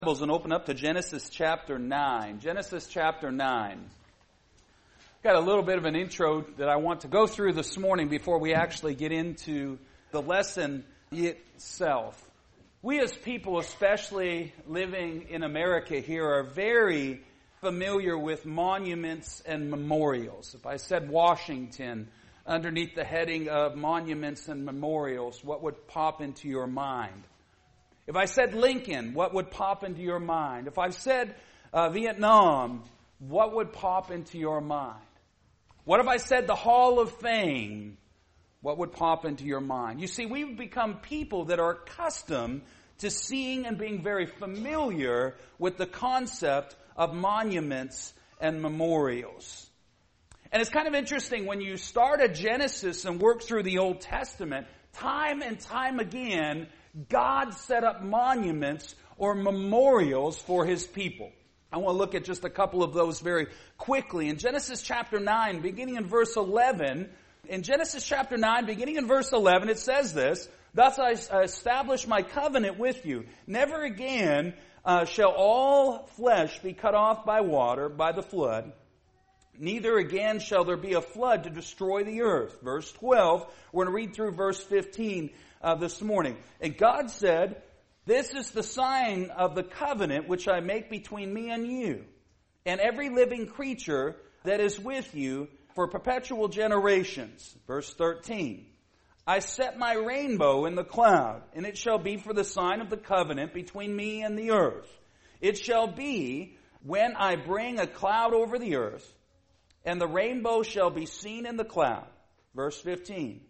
And open up to Genesis chapter 9. Genesis chapter 9. Got a little bit of an intro that I want to go through this morning before we actually get into the lesson itself. We as people, especially living in America here, are very familiar with monuments and memorials. If I said Washington underneath the heading of monuments and memorials, what would pop into your mind? If I said Lincoln, what would pop into your mind? If I said Vietnam, what would pop into your mind? What if I said the Hall of Fame? What would pop into your mind? You see, we've become people that are accustomed to seeing and being very familiar with the concept of monuments and memorials. And it's kind of interesting when you start at Genesis and work through the Old Testament, time and time again, God set up monuments or memorials for His people. I want to look at just a couple of those very quickly. In Genesis chapter 9, beginning in verse 11, it says this, "Thus I establish my covenant with you. Never again shall all flesh be cut off by water, by the flood. Neither again shall there be a flood to destroy the earth." Verse 12, we're going to read through verse 15 this morning. "And God said, This is the sign of the covenant which I make between me and you, and every living creature that is with you for perpetual generations." Verse 13, "I set my rainbow in the cloud, and it shall be for the sign of the covenant between me and the earth. It shall be when I bring a cloud over the earth, and the rainbow shall be seen in the cloud." Verse 15,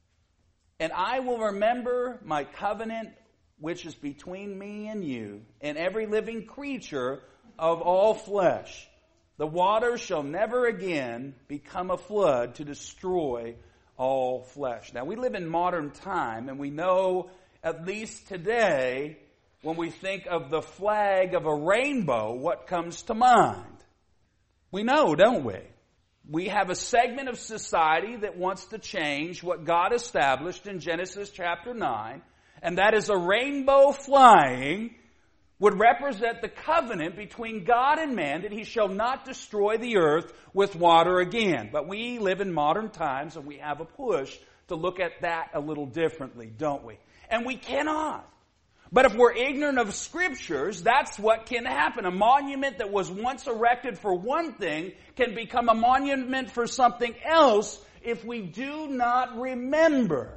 "And I will remember my covenant which is between me and you, and every living creature of all flesh. The waters shall never again become a flood to destroy all flesh." Now we live in modern time, and we know, at least today, when we think of the flag of a rainbow, what comes to mind? We know, don't we? We have a segment of society that wants to change what God established in Genesis chapter 9, and that is a rainbow flying would represent the covenant between God and man that He shall not destroy the earth with water again. But we live in modern times, and we have a push to look at that a little differently, don't we? And we cannot. But if we're ignorant of Scriptures, that's what can happen. A monument that was once erected for one thing can become a monument for something else if we do not remember.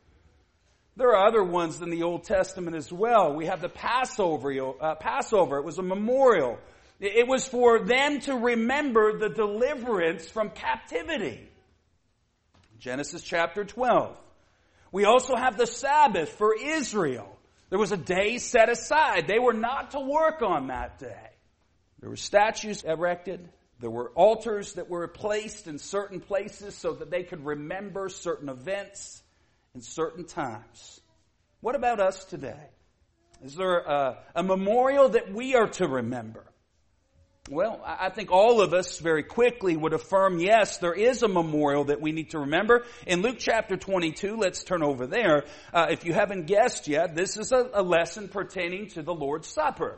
There are other ones in the Old Testament as well. We have the Passover. It was a memorial. It was for them to remember the deliverance from captivity. Genesis chapter 12. We also have the Sabbath for Israel. There was a day set aside. They were not to work on that day. There were statues erected. There were altars that were placed in certain places so that they could remember certain events in certain times. What about us today? Is there a memorial that we are to remember? Well, I think all of us very quickly would affirm, yes, there is a memorial that we need to remember. In Luke chapter 22, let's turn over there. If you haven't guessed yet, this is a lesson pertaining to the Lord's Supper.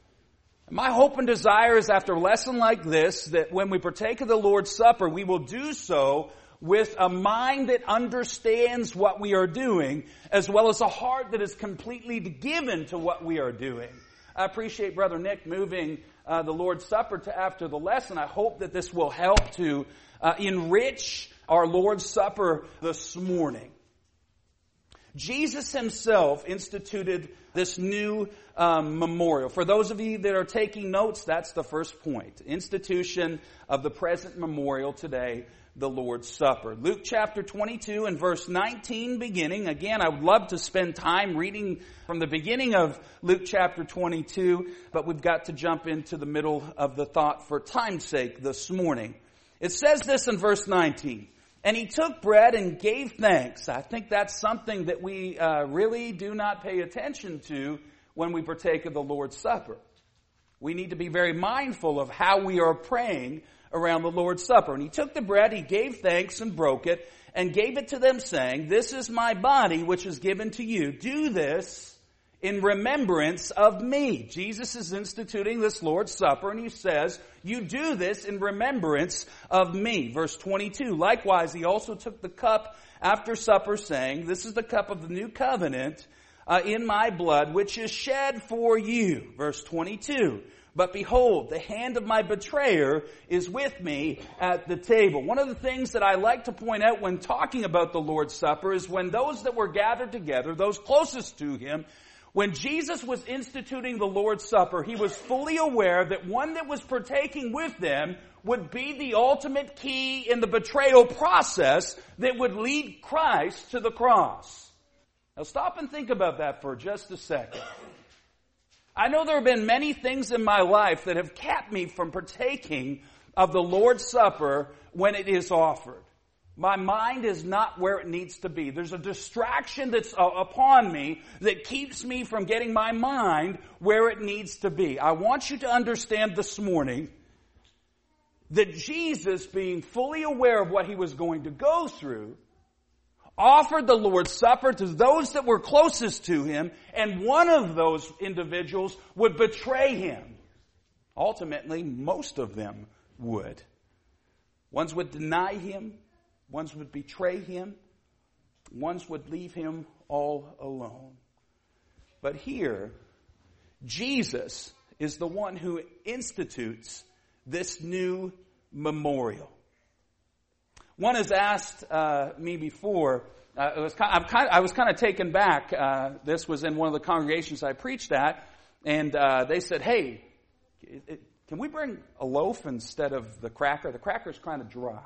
My hope and desire is after a lesson like this, that when we partake of the Lord's Supper, we will do so with a mind that understands what we are doing, as well as a heart that is completely given to what we are doing. I appreciate Brother Nick moving the Lord's Supper to after the lesson. I hope that this will help to enrich our Lord's Supper this morning. Jesus Himself instituted this new memorial. For those of you that are taking notes, that's the first point. Institution of the present memorial today, the Lord's Supper. Luke chapter 22 and verse 19 beginning. Again, I would love to spend time reading from the beginning of Luke chapter 22, but we've got to jump into the middle of the thought for time's sake this morning. It says this in verse 19. "And He took bread and gave thanks." I think that's something that we really do not pay attention to when we partake of the Lord's Supper. We need to be very mindful of how we are praying around the Lord's Supper. "And He took the bread, He gave thanks and broke it, and gave it to them, saying, This is my body which is given to you. Do this in remembrance of me. Jesus is instituting this Lord's Supper, and he says, you do this in remembrance of me. Verse 22, likewise, he also took the cup after supper, saying, this is the cup of the new covenant in my blood, which is shed for you. Verse 22, but behold, the hand of my betrayer is with me at the table. One of the things that I like to point out when talking about the Lord's Supper is when those that were gathered together, those closest to him, when Jesus was instituting the Lord's Supper, he was fully aware that one that was partaking with them would be the ultimate key in the betrayal process that would lead Christ to the cross. Now stop and think about that for just a second. I know there have been many things in my life that have kept me from partaking of the Lord's Supper when it is offered. My mind is not where it needs to be. There's a distraction that's upon me that keeps me from getting my mind where it needs to be. I want you to understand this morning that Jesus, being fully aware of what he was going to go through, offered the Lord's Supper to those that were closest to him, and one of those individuals would betray him. Ultimately, most of them would. Ones would deny him. Ones would betray him. Ones would leave him all alone. But here, Jesus is the one who institutes this new memorial. One has asked me before, I was kind of taken back. This was in one of the congregations I preached at, and they said, hey, can we bring a loaf instead of the cracker? The cracker's kind of dry.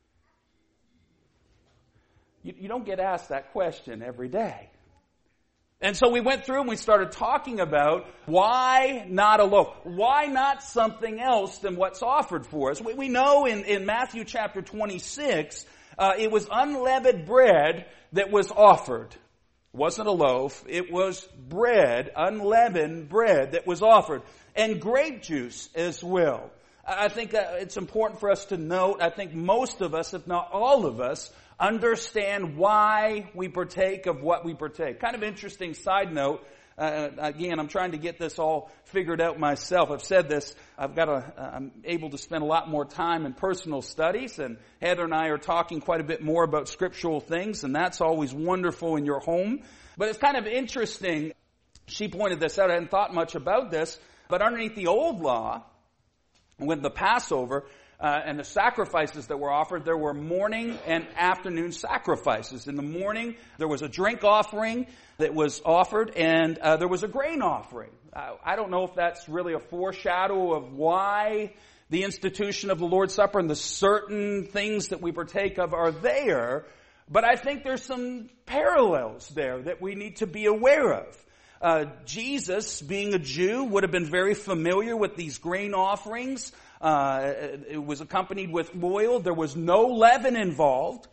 You don't get asked that question every day. And so we went through and we started talking about why not a loaf? Why not something else than what's offered for us? We know in Matthew chapter 26, it was unleavened bread that was offered. It wasn't a loaf. It was bread, unleavened bread that was offered. And grape juice as well. I think it's important for us to note, I think most of us, if not all of us, understand why we partake of what we partake. Kind of interesting side note. Again, I'm trying to get this all figured out myself. I've said this. I'm able to spend a lot more time in personal studies, and Heather and I are talking quite a bit more about scriptural things, and that's always wonderful in your home. But it's kind of interesting. She pointed this out. I hadn't thought much about this, but underneath the old law, with the Passover, and the sacrifices that were offered, there were morning and afternoon sacrifices. In the morning, there was a drink offering that was offered, and there was a grain offering. I don't know if that's really a foreshadow of why the institution of the Lord's Supper and the certain things that we partake of are there, but I think there's some parallels there that we need to be aware of. Jesus, being a Jew, would have been very familiar with these grain offerings. It was accompanied with oil. There was no leaven involved.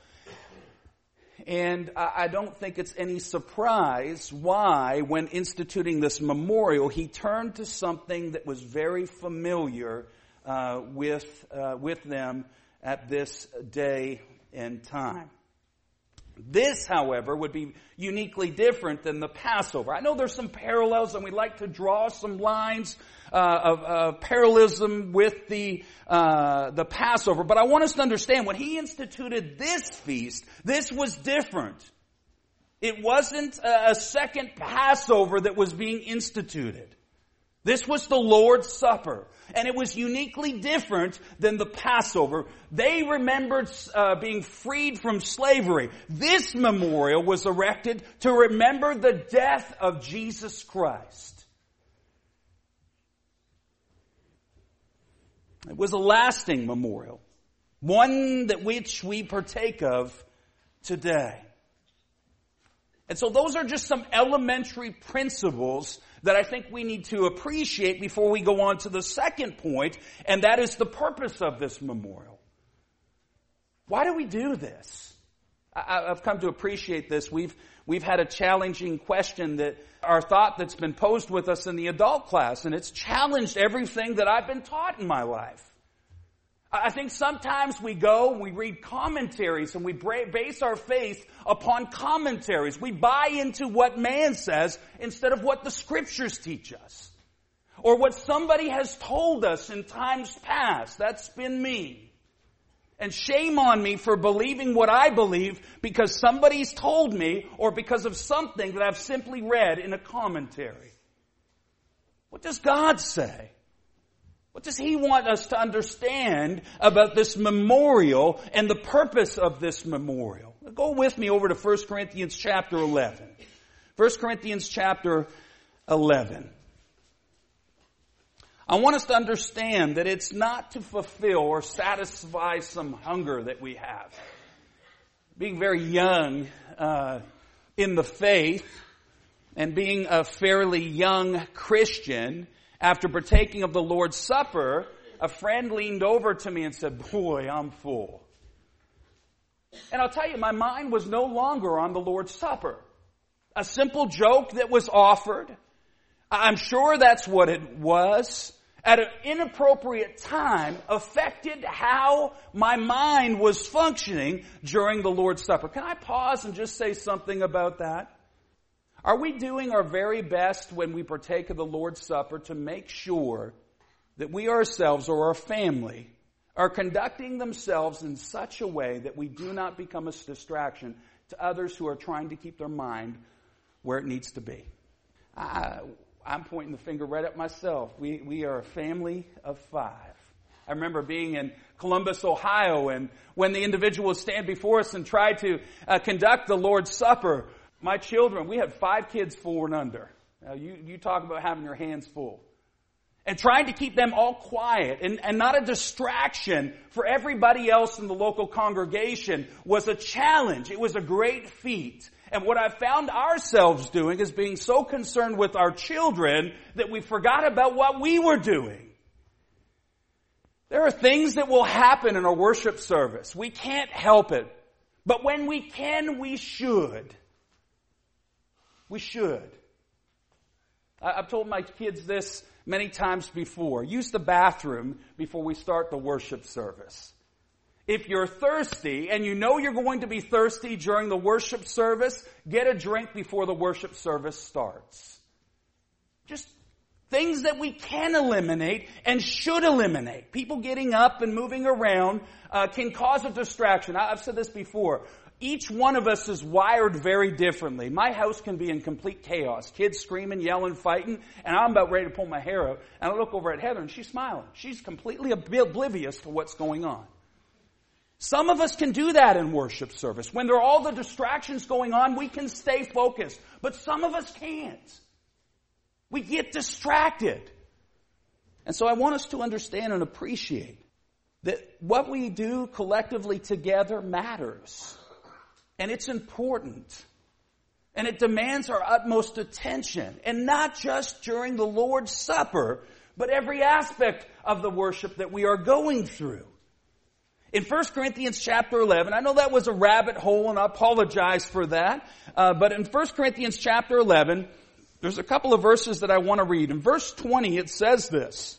And I don't think it's any surprise why, when instituting this memorial, he turned to something that was very familiar with them at this day and time. This, however, would be uniquely different than the Passover. I know there's some parallels, and we like to draw some lines of parallelism with the Passover. But I want us to understand, when he instituted this feast, this was different. It wasn't a second Passover that was being instituted. This was the Lord's Supper, and it was uniquely different than the Passover. They remembered being freed from slavery. This memorial was erected to remember the death of Jesus Christ. It was a lasting memorial, one that which we partake of today. And so those are just some elementary principles that I think we need to appreciate before we go on to the second point, and that is the purpose of this memorial. Why do we do this? I've come to appreciate this. We've had a challenging question that our thought that's been posed with us in the adult class, and it's challenged everything that I've been taught in my life. I think sometimes we go and we read commentaries and we base our faith upon commentaries. We buy into what man says instead of what the Scriptures teach us. Or what somebody has told us in times past. That's been me. And shame on me for believing what I believe because somebody's told me or because of something that I've simply read in a commentary. What does God say? What does He want us to understand about this memorial and the purpose of this memorial? Go with me over to 1 Corinthians chapter 11. 1 Corinthians chapter 11. I want us to understand that it's not to fulfill or satisfy some hunger that we have. Being very young in the faith and being a fairly young Christian, after partaking of the Lord's Supper, a friend leaned over to me and said, "Boy, I'm full." And I'll tell you, my mind was no longer on the Lord's Supper. A simple joke that was offered. I'm sure that's what it was. At an inappropriate time, affected how my mind was functioning during the Lord's Supper. Can I pause and just say something about that? Are we doing our very best when we partake of the Lord's Supper to make sure that we ourselves or our family are conducting themselves in such a way that we do not become a distraction to others who are trying to keep their mind where it needs to be? I'm pointing the finger right at myself. We are a family of 5. I remember being in Columbus, Ohio, and when the individuals stand before us and try to conduct the Lord's Supper, my children, we had 5 kids 4 and under. Now, you talk about having your hands full. And trying to keep them all quiet and not a distraction for everybody else in the local congregation was a challenge. It was a great feat. And what I found ourselves doing is being so concerned with our children that we forgot about what we were doing. There are things that will happen in a worship service. We can't help it. But when we can, we should. We should. I've told my kids this many times before. Use the bathroom before we start the worship service. If you're thirsty and you know you're going to be thirsty during the worship service, get a drink before the worship service starts. Just things that we can eliminate and should eliminate. People getting up and moving around can cause a distraction. I've said this before. Each one of us is wired very differently. My house can be in complete chaos. Kids screaming, yelling, fighting, and I'm about ready to pull my hair out. And I look over at Heather and she's smiling. She's completely oblivious to what's going on. Some of us can do that in worship service. When there are all the distractions going on, we can stay focused. But some of us can't. We get distracted. And so I want us to understand and appreciate that what we do collectively together matters. And it's important. And it demands our utmost attention. And not just during the Lord's Supper, but every aspect of the worship that we are going through. In 1 Corinthians chapter 11, I know that was a rabbit hole and I apologize for that. But in 1 Corinthians chapter 11, there's a couple of verses that I want to read. In verse 20, it says this.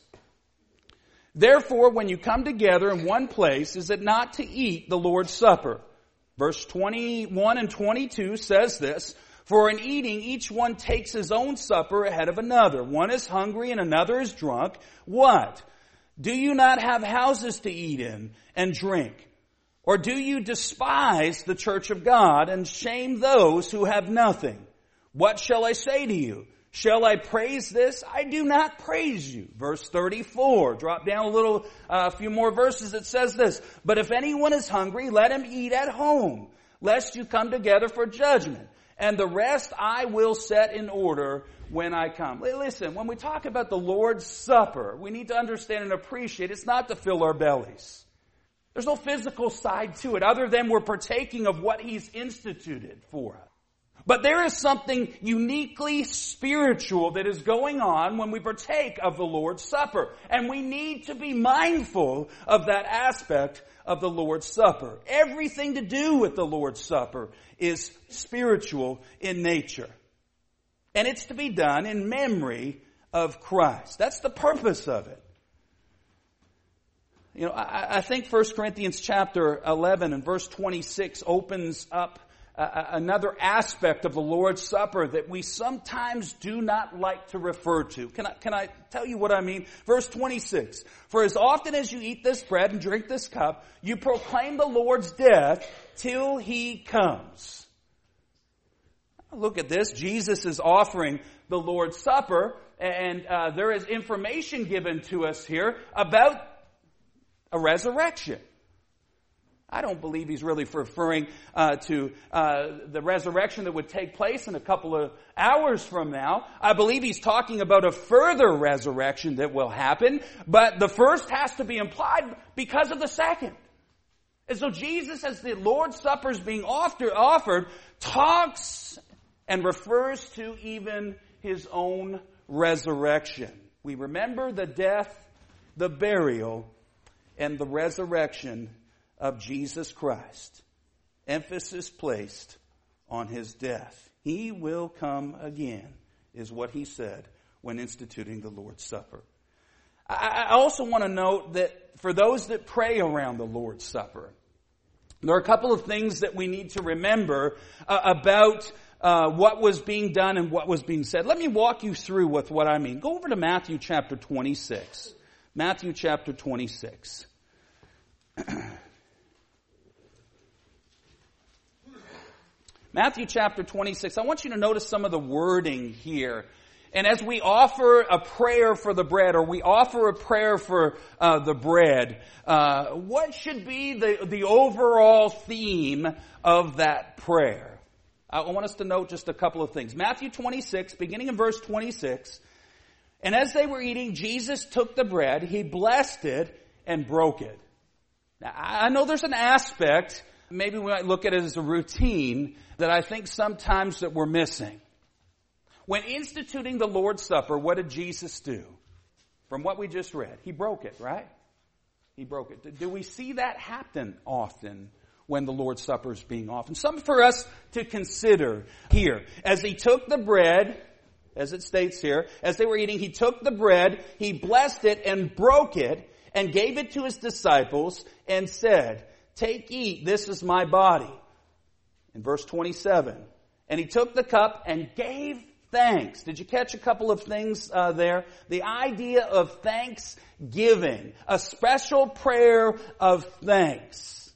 Therefore, when you come together in one place, is it not to eat the Lord's Supper? Verse 21 and 22 says this. For in eating, each one takes his own supper ahead of another. One is hungry and another is drunk. What? Do you not have houses to eat in and drink? Or do you despise the church of God and shame those who have nothing? What shall I say to you? Shall I praise this? I do not praise you. Verse 34. Drop down a few more verses. It says this. But if anyone is hungry, let him eat at home, lest you come together for judgment. And the rest I will set in order when I come. Listen, when we talk about the Lord's Supper, we need to understand and appreciate it's not to fill our bellies. There's no physical side to it other than we're partaking of what He's instituted for us. But there is something uniquely spiritual that is going on when we partake of the Lord's Supper. And we need to be mindful of that aspect of the Lord's Supper. Everything to do with the Lord's Supper is spiritual in nature. And it's to be done in memory of Christ. That's the purpose of it. You know, I think 1 Corinthians chapter 11 and verse 26 opens up another aspect of the Lord's Supper that we sometimes do not like to refer to. Can I tell you what I mean? Verse 26, for as often as you eat this bread and drink this cup, you proclaim the Lord's death till He comes. Look at this. Jesus is offering the Lord's Supper, and there is information given to us here about a resurrection. I don't believe he's really referring to the resurrection that would take place in a couple of hours from now. I believe he's talking about a further resurrection that will happen, but the first has to be implied because of the second. And so Jesus, as the Lord's Supper is being offered, talks and refers to even his own resurrection. We remember the death, the burial, and the resurrection of Jesus Christ. Emphasis placed on his death. He will come again, is what he said when instituting the Lord's Supper. I also want to note that for those that pray around the Lord's Supper, there are a couple of things that we need to remember about what was being done and what was being said. Let me walk you through with what I mean. Go over to Matthew chapter 26. Matthew chapter 26. Matthew chapter 26. I want you to notice some of the wording here. And as we offer a prayer for the bread, or we offer a prayer for the bread, what should be the overall theme of that prayer? I want us to note just a couple of things. Matthew 26, beginning in verse 26. And as they were eating, Jesus took the bread, he blessed it, and broke it. Now, I know there's an aspect, maybe we might look at it as a routine, that I think sometimes that we're missing. When instituting the Lord's Supper, what did Jesus do? From what we just read, he broke it, right? He broke it. Do we see that happen often when the Lord's Supper is being offered? Something for us to consider here. As he took the bread, as it states here, as they were eating, he took the bread, he blessed it and broke it, and gave it to his disciples and said, take, eat, this is my body. In verse 27, and he took the cup and gave thanks. Did you catch a couple of things there? The idea of thanksgiving, a special prayer of thanks.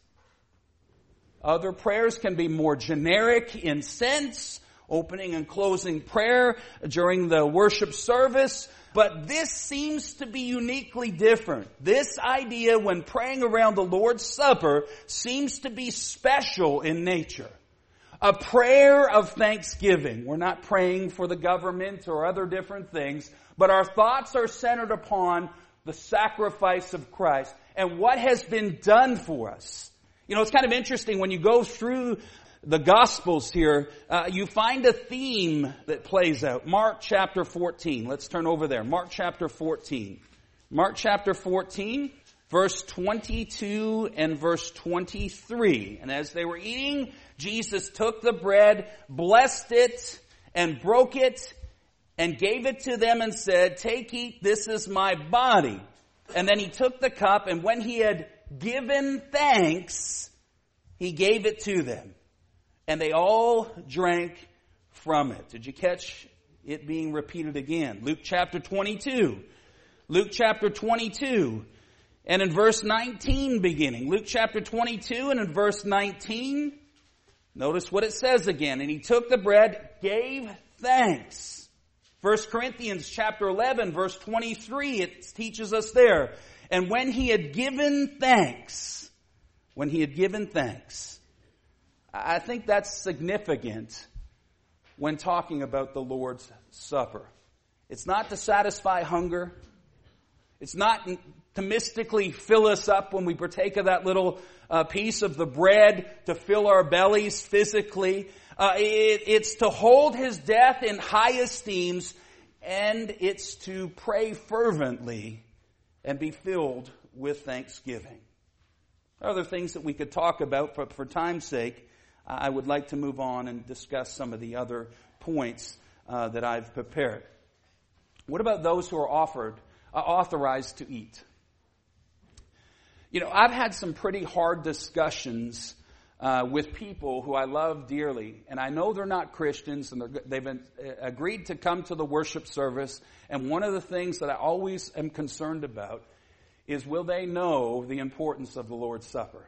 Other prayers can be more generic in sense, opening and closing prayer during the worship service. But this seems to be uniquely different. This idea, when praying around the Lord's Supper, seems to be special in nature. A prayer of thanksgiving. We're not praying for the government or other different things, but our thoughts are centered upon the sacrifice of Christ and what has been done for us. You know, it's kind of interesting when you go through the Gospels here, you find a theme that plays out. Mark chapter 14. Let's turn over there. Mark chapter 14. Mark chapter 14, verse 22 and verse 23. And as they were eating, Jesus took the bread, blessed it, and broke it, and gave it to them and said, take, eat, this is my body. And then he took the cup, and when he had given thanks, he gave it to them. And they all drank from it. Did you catch it being repeated again? Luke chapter 22. Luke chapter 22. And in verse 19 beginning. Luke chapter 22 and in verse 19. Notice what it says again. And he took the bread, gave thanks. 1 Corinthians chapter 11 verse 23. It teaches us there. And when he had given thanks. I think that's significant when talking about the Lord's Supper. It's not to satisfy hunger. It's not to mystically fill us up when we partake of that little piece of the bread to fill our bellies physically. It's to hold his death in high esteem, and it's to pray fervently and be filled with thanksgiving. Other things that we could talk about, but for time's sake, I would like to move on and discuss some of the other points that I've prepared. What about those who are authorized to eat? You know, I've had some pretty hard discussions with people who I love dearly, and I know they're not Christians, and they've agreed to come to the worship service, and one of the things that I always am concerned about is, will they know the importance of the Lord's Supper?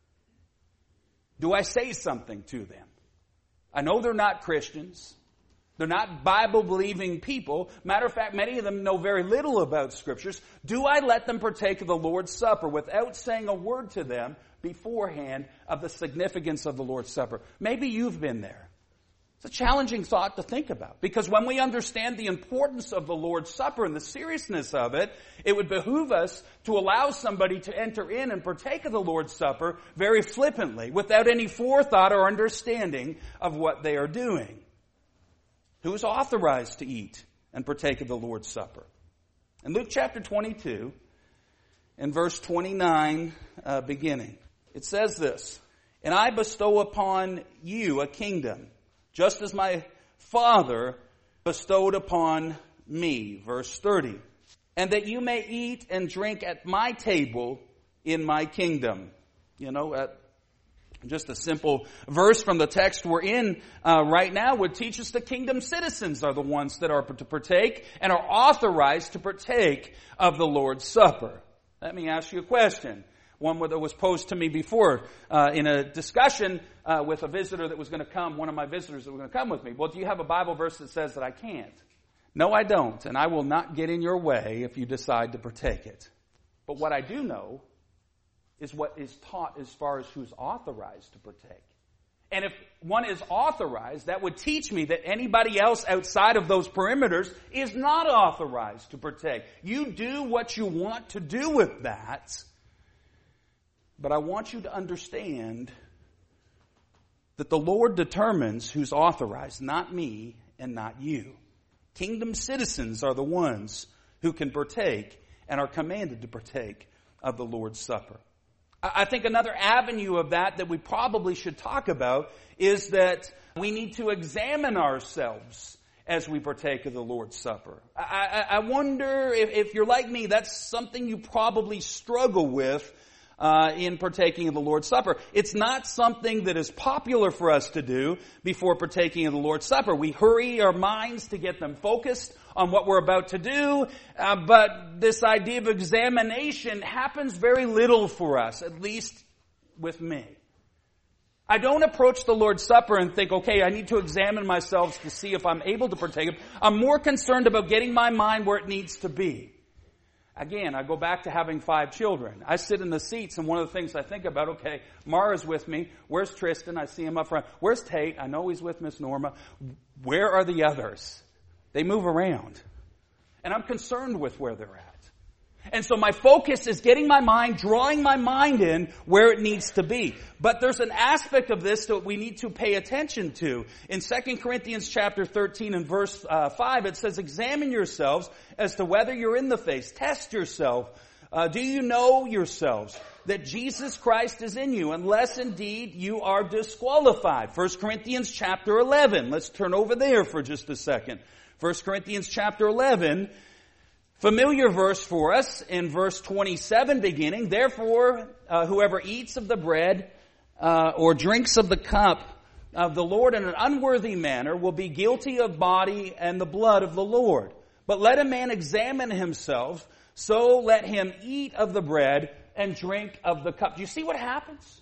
Do I say something to them? I know they're not Christians. They're not Bible-believing people. Matter of fact, many of them know very little about Scriptures. Do I let them partake of the Lord's Supper without saying a word to them beforehand of the significance of the Lord's Supper? Maybe you've been there. It's a challenging thought to think about, because when we understand the importance of the Lord's Supper and the seriousness of it, it would behoove us to allow somebody to enter in and partake of the Lord's Supper very flippantly, without any forethought or understanding of what they are doing. Who is authorized to eat and partake of the Lord's Supper? In Luke chapter 22, in verse 29 beginning, it says this, "And I bestow upon you a kingdom, just as my Father bestowed upon me." Verse 30, "And that you may eat and drink at my table in my kingdom." You know, just a simple verse from the text we're in right now would teach us the kingdom citizens are the ones that are to partake and are authorized to partake of the Lord's Supper. Let me ask you a question. One that was posed to me before in a discussion with a visitor that was going to come, one of my visitors that was going to come with me. Well, do you have a Bible verse that says that I can't? No, I don't, and I will not get in your way if you decide to partake it. But what I do know is what is taught as far as who's authorized to partake. And if one is authorized, that would teach me that anybody else outside of those perimeters is not authorized to partake. You do what you want to do with that, but I want you to understand that the Lord determines who's authorized, not me and not you. Kingdom citizens are the ones who can partake and are commanded to partake of the Lord's Supper. I think another avenue of that we probably should talk about is that we need to examine ourselves as we partake of the Lord's Supper. I wonder if you're like me, that's something you probably struggle with in partaking of the Lord's Supper. It's not something that is popular for us to do before partaking of the Lord's Supper. We hurry our minds to get them focused on what we're about to do, but this idea of examination happens very little for us, at least with me. I don't approach the Lord's Supper and think, okay, I need to examine myself to see if I'm able to partake of it. I'm more concerned about getting my mind where it needs to be. Again, I go back to having 5 children. I sit in the seats, and one of the things I think about, okay, Mara's with me. Where's Tristan? I see him up front. Where's Tate? I know he's with Miss Norma. Where are the others? They move around. And I'm concerned with where they're at. And so my focus is getting my mind, drawing my mind in where it needs to be. But there's an aspect of this that we need to pay attention to. In 2 Corinthians chapter 13 and verse 5, it says, "Examine yourselves as to whether you're in the faith. Test yourself. Do you know yourselves that Jesus Christ is in you, unless indeed you are disqualified?" 1 Corinthians chapter 11. Let's turn over there for just a second. 1 Corinthians chapter 11, familiar verse for us in verse 27 beginning. "Therefore, whoever eats of the bread or drinks of the cup of the Lord in an unworthy manner will be guilty of body and the blood of the Lord. But let a man examine himself, so let him eat of the bread and drink of the cup." Do you see what happens?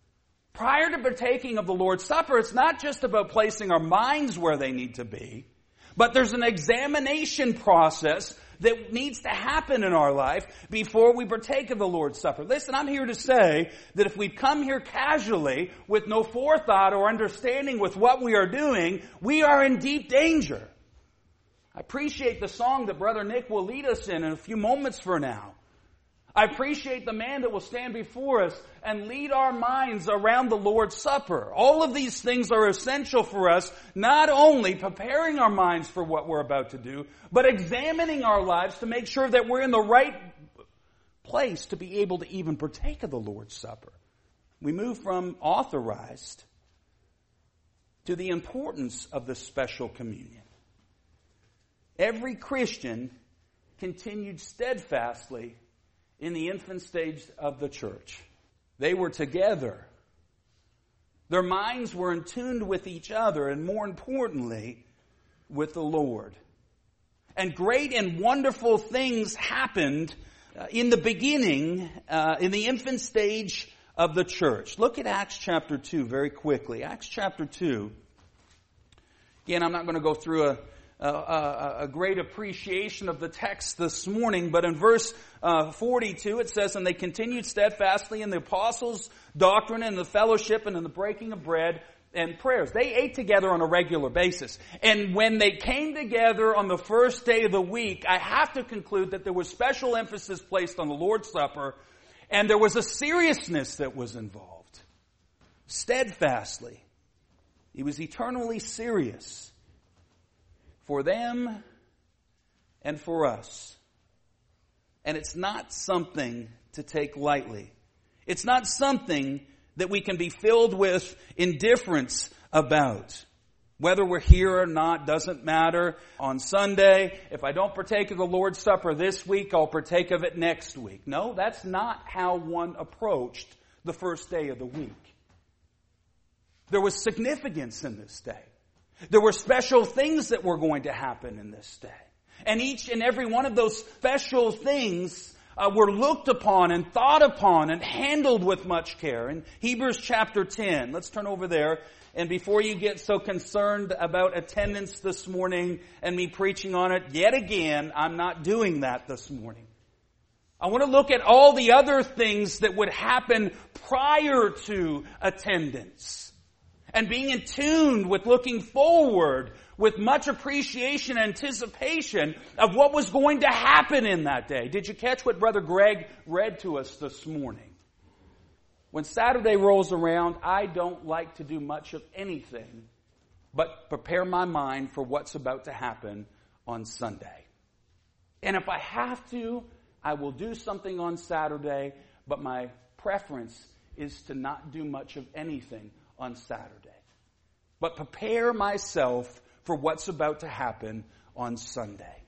Prior to partaking of the Lord's Supper, it's not just about placing our minds where they need to be, but there's an examination process that needs to happen in our life before we partake of the Lord's Supper. Listen, I'm here to say that if we come here casually with no forethought or understanding with what we are doing, we are in deep danger. I appreciate the song that Brother Nick will lead us in a few moments from now. I appreciate the man that will stand before us and lead our minds around the Lord's Supper. All of these things are essential for us, not only preparing our minds for what we're about to do, but examining our lives to make sure that we're in the right place to be able to even partake of the Lord's Supper. We move from authorized to the importance of the special communion. Every Christian continued steadfastly in the infant stage of the church. They were together. Their minds were in tune with each other, and more importantly, with the Lord. And great and wonderful things happened in the beginning, in the infant stage of the church. Look at Acts chapter 2 very quickly. Acts chapter 2. Again, I'm not going to go through a great appreciation of the text this morning, but in verse 42 it says, "And they continued steadfastly in the apostles' doctrine and the fellowship and in the breaking of bread and prayers." They ate together on a regular basis. And when they came together on the first day of the week, I have to conclude that there was special emphasis placed on the Lord's Supper, and there was a seriousness that was involved. Steadfastly. He was eternally serious for them and for us. And it's not something to take lightly. It's not something that we can be filled with indifference about. Whether we're here or not doesn't matter. On Sunday, if I don't partake of the Lord's Supper this week, I'll partake of it next week. No, that's not how one approached the first day of the week. There was significance in this day. There were special things that were going to happen in this day. And each and every one of those special things were looked upon and thought upon and handled with much care. In Hebrews chapter 10, let's turn over there. And before you get so concerned about attendance this morning and me preaching on it, yet again, I'm not doing that this morning. I want to look at all the other things that would happen prior to attendance. And being in tune with looking forward with much appreciation and anticipation of what was going to happen in that day. Did you catch what Brother Greg read to us this morning? When Saturday rolls around, I don't like to do much of anything but prepare my mind for what's about to happen on Sunday. And if I have to, I will do something on Saturday, but my preference is to not do much of anything on Saturday. But prepare myself for what's about to happen on Sunday.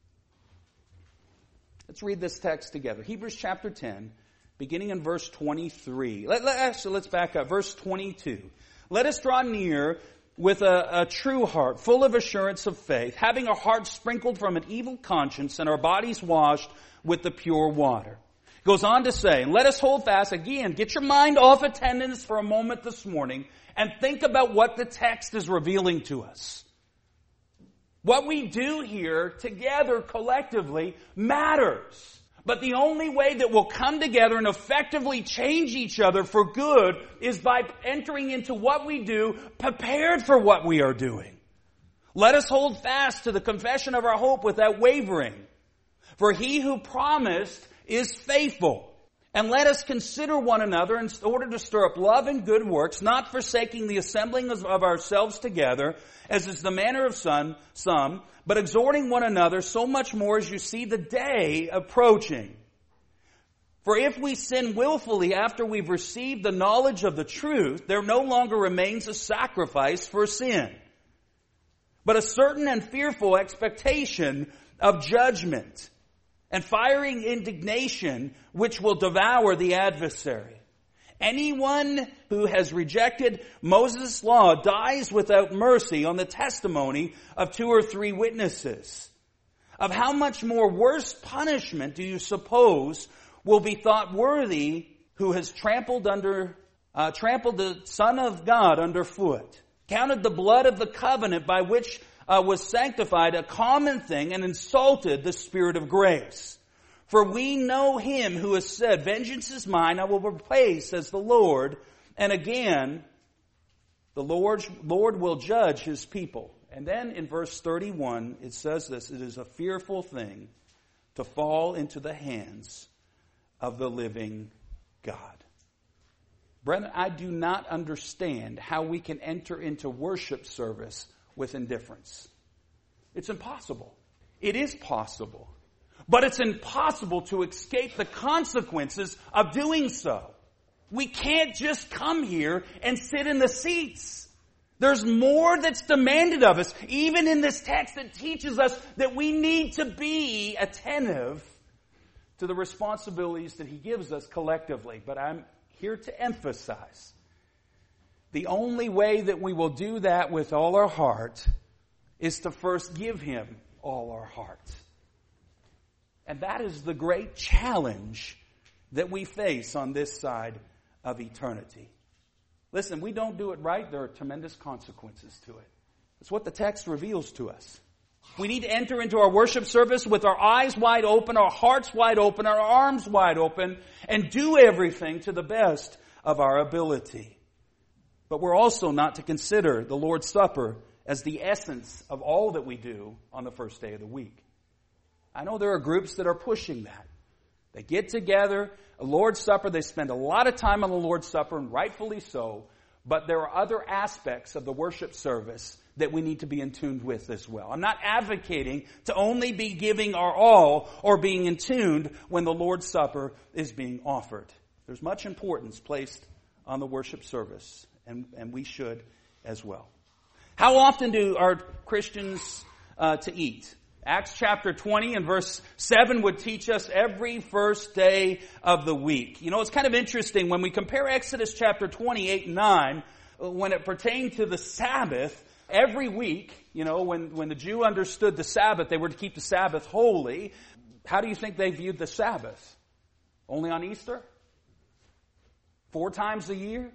Let's read this text together. Hebrews chapter 10, beginning in verse 23. Let's back up. Verse 22. "Let us draw near with a true heart, full of assurance of faith, having our hearts sprinkled from an evil conscience and our bodies washed with the pure water." Goes on to say, "And let us hold fast." Again, get your mind off attendance for a moment this morning and think about what the text is revealing to us. What we do here together collectively matters. But the only way that we'll come together and effectively change each other for good is by entering into what we do prepared for what we are doing. Let us hold fast to the confession of our hope without wavering. For he who promised is faithful. And let us consider one another in order to stir up love and good works, not forsaking the assembling of ourselves together, as is the manner of some, but exhorting one another so much more as you see the day approaching. For if we sin willfully after we've received the knowledge of the truth, there no longer remains a sacrifice for sin, but a certain and fearful expectation of judgment and firing indignation which will devour the adversary. Anyone who has rejected Moses' law dies without mercy on the testimony of 2 or 3 witnesses. Of how much more worse punishment do you suppose will be thought worthy who has trampled the Son of God underfoot, counted the blood of the covenant by which was sanctified a common thing, and insulted the Spirit of grace? For we know him who has said, "Vengeance is mine, I will repay, says the Lord." And again, the Lord will judge his people. And then in verse 31, it says this: "It is a fearful thing to fall into the hands of the living God." Brethren, I do not understand how we can enter into worship service with indifference. It's impossible. It is possible. But it's impossible to escape the consequences of doing so. We can't just come here and sit in the seats. There's more that's demanded of us, even in this text that teaches us that we need to be attentive to the responsibilities that He gives us collectively. But I'm here to emphasize, the only way that we will do that with all our heart is to first give Him all our heart. And that is the great challenge that we face on this side of eternity. Listen, we don't do it right, there are tremendous consequences to it. It's what the text reveals to us. We need to enter into our worship service with our eyes wide open, our hearts wide open, our arms wide open, and do everything to the best of our ability. But we're also not to consider the Lord's Supper as the essence of all that we do on the first day of the week. I know there are groups that are pushing that. They get together, a Lord's Supper, they spend a lot of time on the Lord's Supper, and rightfully so, but there are other aspects of the worship service that we need to be in tune with as well. I'm not advocating to only be giving our all or being in tune when the Lord's Supper is being offered. There's much importance placed on the worship service, and we should as well. How often do our Christians to eat? Acts chapter 20 and verse 7 would teach us every first day of the week. You know, it's kind of interesting when we compare Exodus chapter 28 and 9, when it pertained to the Sabbath, every week, you know, when the Jew understood the Sabbath, they were to keep the Sabbath holy. How do you think they viewed the Sabbath? Only on Easter? 4 times a year?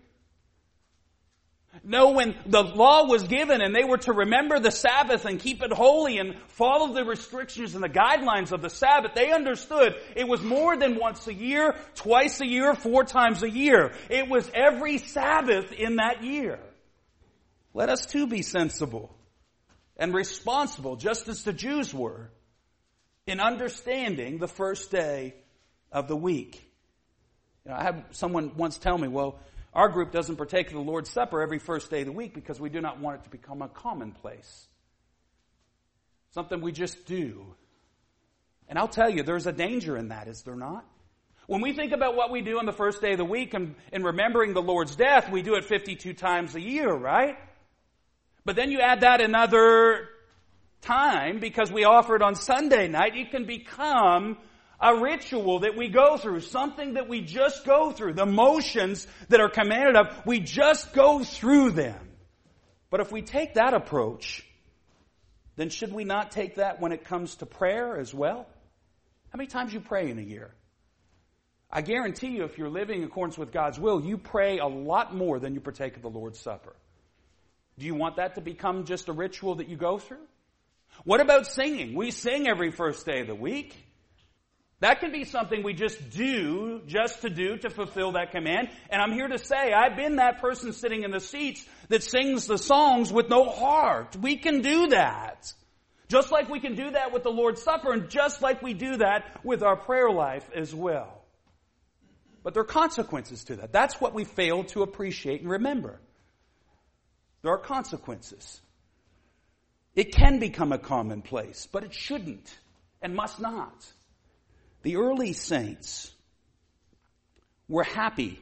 No, when the law was given and they were to remember the Sabbath and keep it holy and follow the restrictions and the guidelines of the Sabbath, they understood it was more than once a year, twice a year, 4 times a year. It was every Sabbath in that year. Let us too be sensible and responsible, just as the Jews were, in understanding the first day of the week. You know, I had someone once tell me, well, our group doesn't partake of the Lord's Supper every first day of the week because we do not want it to become a commonplace. Something we just do. And I'll tell you, there's a danger in that, is there not? When we think about what we do on the first day of the week and in remembering the Lord's death, we do it 52 times a year, right? But then you add that another time because we offer it on Sunday night, it can become a ritual that we go through, something that we just go through. The motions that are commanded of, we just go through them. But if we take that approach, then should we not take that when it comes to prayer as well? How many times you pray in a year? I guarantee you, if you're living in accordance with God's will, you pray a lot more than you partake of the Lord's Supper. Do you want that to become just a ritual that you go through? What about singing? We sing every first day of the week. That can be something we just do to fulfill that command. And I'm here to say, I've been that person sitting in the seats that sings the songs with no heart. We can do that. Just like we can do that with the Lord's Supper, and just like we do that with our prayer life as well. But there are consequences to that. That's what we fail to appreciate and remember. There are consequences. It can become a commonplace, but it shouldn't and must not. The early saints were happy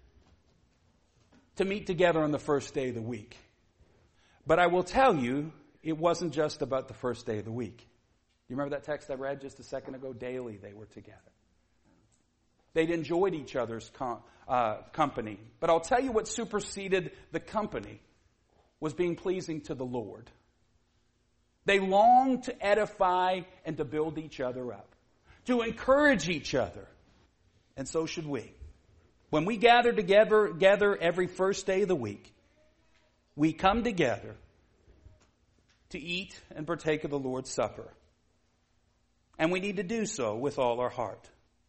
to meet together on the first day of the week. But I will tell you, it wasn't just about the first day of the week. You remember that text I read just a second ago? Daily they were together. They'd enjoyed each other's company. But I'll tell you what superseded the company was being pleasing to the Lord. They longed to edify and to build each other up, to encourage each other. And so should we. When we gather together every first day of the week, we come together to eat and partake of the Lord's Supper. And we need to do so with all our heart.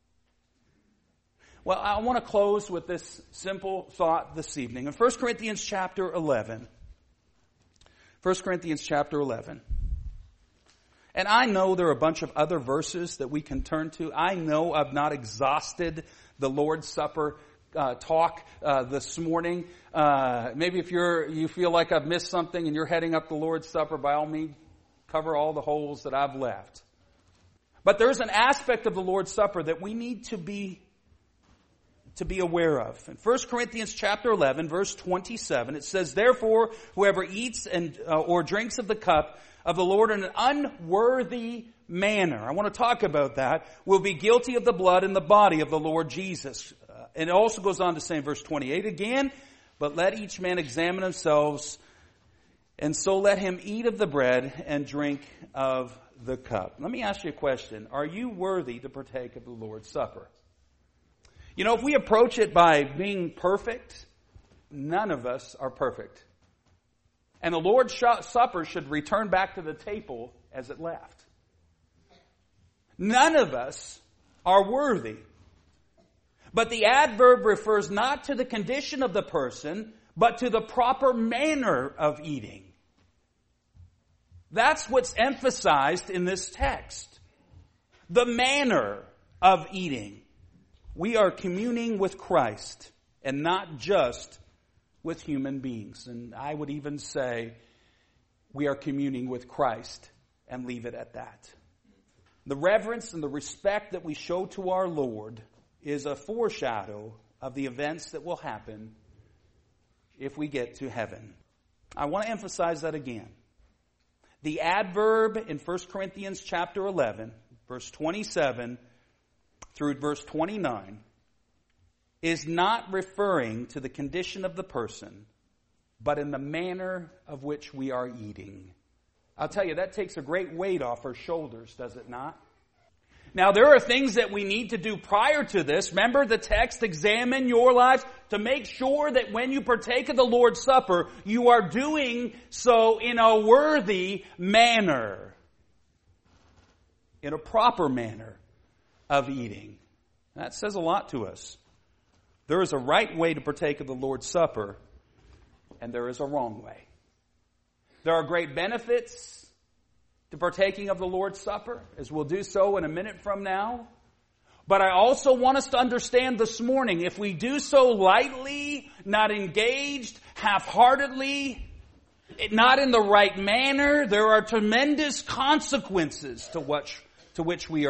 Well, I want to close with this simple thought this evening. In 1 Corinthians chapter 11. 1 Corinthians chapter 11. And I know there are a bunch of other verses that we can turn to. I know I've not exhausted the Lord's Supper talk this morning. Maybe if you feel like I've missed something and you're heading up the Lord's Supper, by all means, cover all the holes that I've left. But there's an aspect of the Lord's Supper that we need to be to be aware of. In 1 Corinthians chapter 11, verse 27, it says, "Therefore, whoever eats or drinks of the cup of the Lord in an unworthy manner," I want to talk about that, "will be guilty of the blood and the body of the Lord Jesus." And it also goes on to say in verse 28 again, "But let each man examine themselves, and so let him eat of the bread and drink of the cup." Let me ask you a question. Are you worthy to partake of the Lord's Supper? You know, if we approach it by being perfect, none of us are perfect. And the Lord's Supper should return back to the table as it left. None of us are worthy. But the adverb refers not to the condition of the person, but to the proper manner of eating. That's what's emphasized in this text. The manner of eating. We are communing with Christ and not just with human beings. And I would even say we are communing with Christ and leave it at that. The reverence and the respect that we show to our Lord is a foreshadow of the events that will happen if we get to heaven. I want to emphasize that again. The adverb in 1 Corinthians chapter 11, verse 27 through verse 29 is not referring to the condition of the person, but in the manner of which we are eating. I'll tell you, that takes a great weight off our shoulders, does it not? Now, there are things that we need to do prior to this. Remember the text, examine your lives to make sure that when you partake of the Lord's Supper, you are doing so in a worthy manner, in a proper manner of eating. That says a lot to us. There is a right way to partake of the Lord's Supper, and there is a wrong way. There are great benefits to partaking of the Lord's Supper, as we'll do so in a minute from now. But I also want us to understand this morning, if we do so lightly, not engaged, half-heartedly, not in the right manner, there are tremendous consequences to which we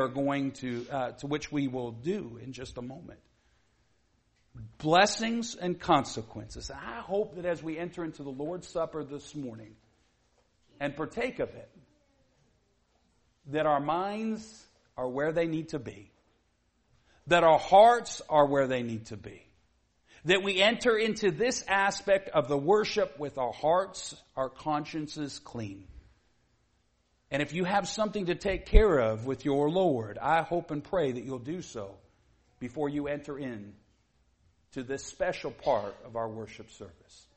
will do in just a moment. Blessings and consequences. I hope that as we enter into the Lord's Supper this morning and partake of it, that our minds are where they need to be. That our hearts are where they need to be. That we enter into this aspect of the worship with our hearts, our consciences clean. And if you have something to take care of with your Lord, I hope and pray that you'll do so before you enter in to this special part of our worship service.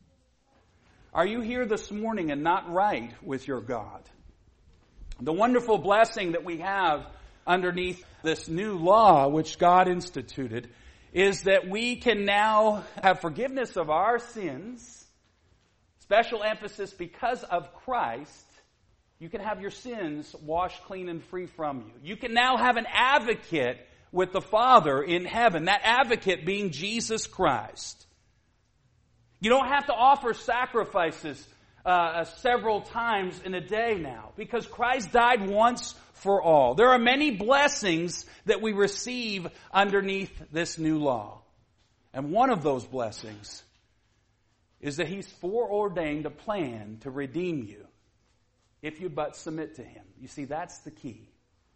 Are you here this morning and not right with your God? The wonderful blessing that we have underneath this new law which God instituted is that we can now have forgiveness of our sins. Special emphasis because of Christ. You can have your sins washed clean and free from you. You can now have an advocate with the Father in heaven. That advocate being Jesus Christ. You don't have to offer sacrifices several times in a day now, because Christ died once for all. There are many blessings that we receive underneath this new law. And one of those blessings is that He's foreordained a plan to redeem you if you but submit to Him. You see, that's the key.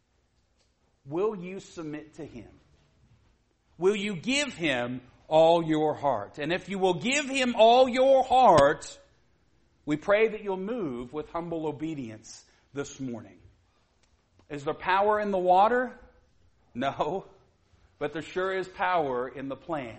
Will you submit to Him? Will you give Him all your heart? And if you will give Him all your heart, we pray that you'll move with humble obedience this morning. Is there power in the water? No. But there sure is power in the plan.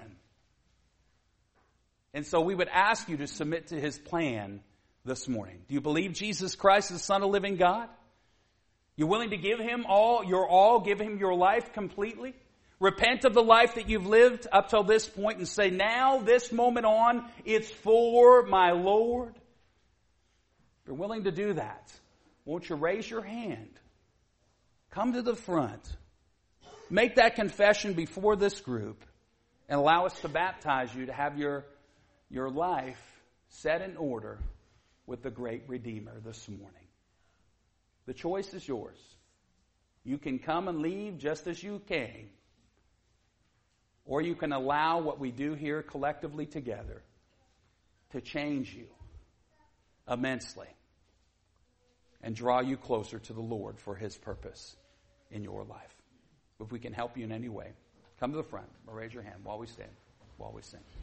And so we would ask you to submit to His plan this morning. Do you believe Jesus Christ is the Son of the living God? You're willing to give Him all, give Him your life completely? Repent of the life that you've lived up till this point and say, now, this moment on, it's for my Lord. If you're willing to do that, won't you raise your hand? Come to the front. Make that confession before this group and allow us to baptize you to have your life set in order with the great Redeemer this morning. The choice is yours. You can come and leave just as you came. Or you can allow what we do here collectively together to change you immensely and draw you closer to the Lord for His purpose in your life. If we can help you in any way, come to the front or raise your hand while we stand, while we sing.